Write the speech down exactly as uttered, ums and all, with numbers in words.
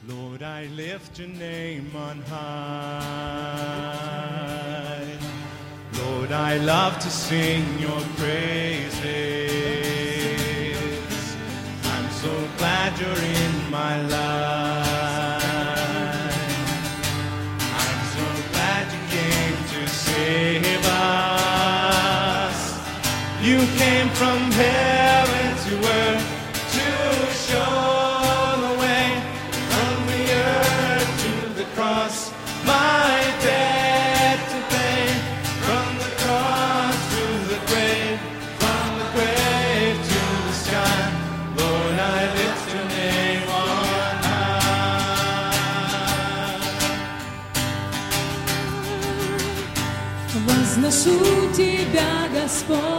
Lord, I lift your name on high. Lord, I love to sing your praises. I'm so glad you're in my life. I'm so glad you came to save us. You came from heaven to earth to show the way from the earth to the cross, my debt to pay. From the cross to the grave, from the grave to the sky. Lord, I lift your name on high. Возношу тебя, Господь.